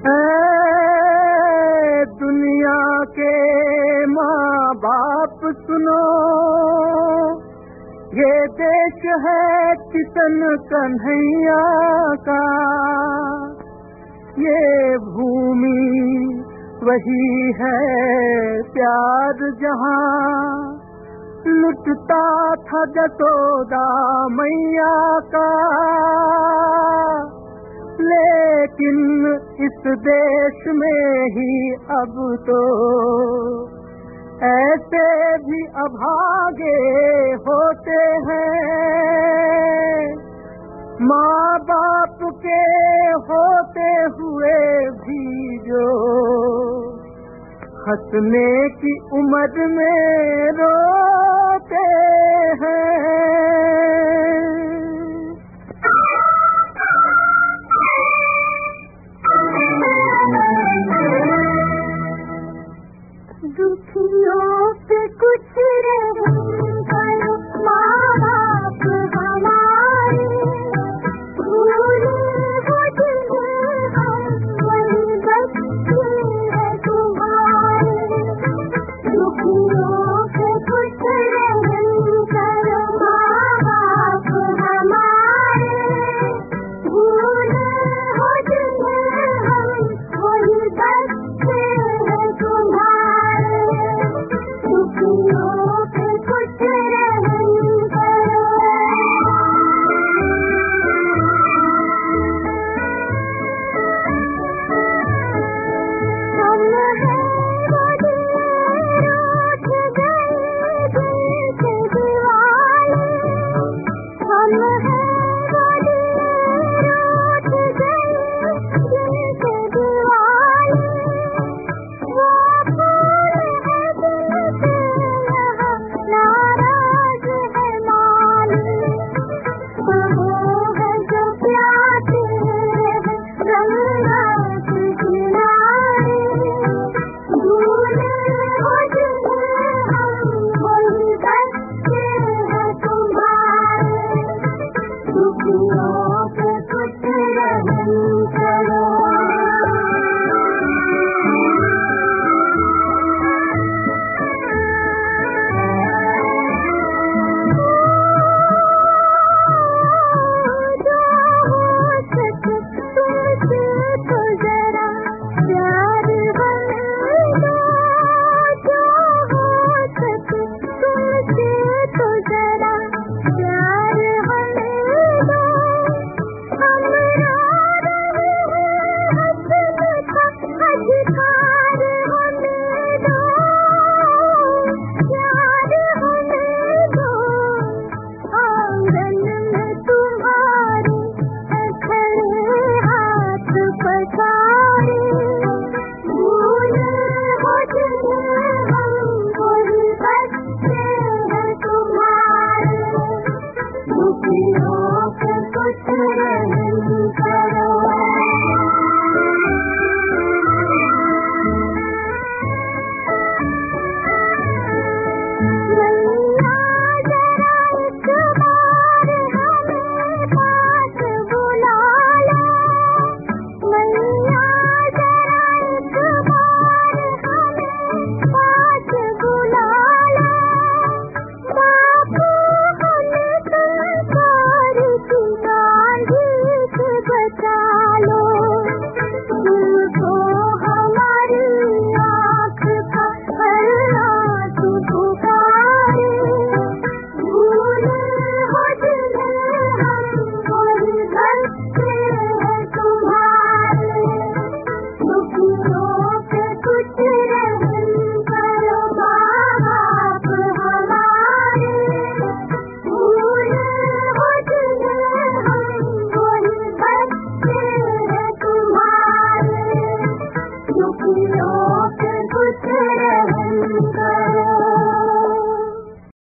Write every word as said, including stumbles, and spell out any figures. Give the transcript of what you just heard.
ऐ दुनिया के माँ बाप सुनो, ये देश है किशन कन्हैया का, ये भूमि वही है प्यार जहाँ लुटता था जसोदा मैया का। लेकिन इस देश में ही अब तो ऐसे भी अभागे होते हैं, माँ बाप के होते हुए भी जो हंसने की उम्र में रोते हैं।